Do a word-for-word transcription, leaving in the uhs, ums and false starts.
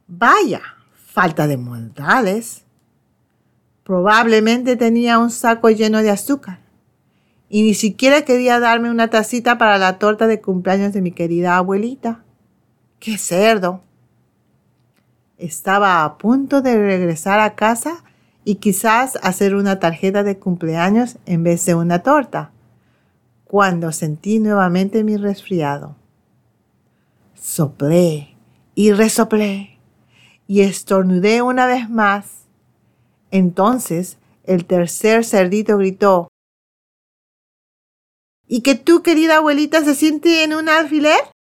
Vaya, falta de modales. Probablemente tenía un saco lleno de azúcar y ni siquiera quería darme una tacita para la torta de cumpleaños de mi querida abuelita. ¡Qué cerdo! Estaba a punto de regresar a casa y quizás hacer una tarjeta de cumpleaños en vez de una torta, cuando sentí nuevamente mi resfriado. Soplé y resoplé y estornudé una vez más. Entonces el tercer cerdito gritó: ¿Y que tú, querida abuelita, se siente en un alfiler?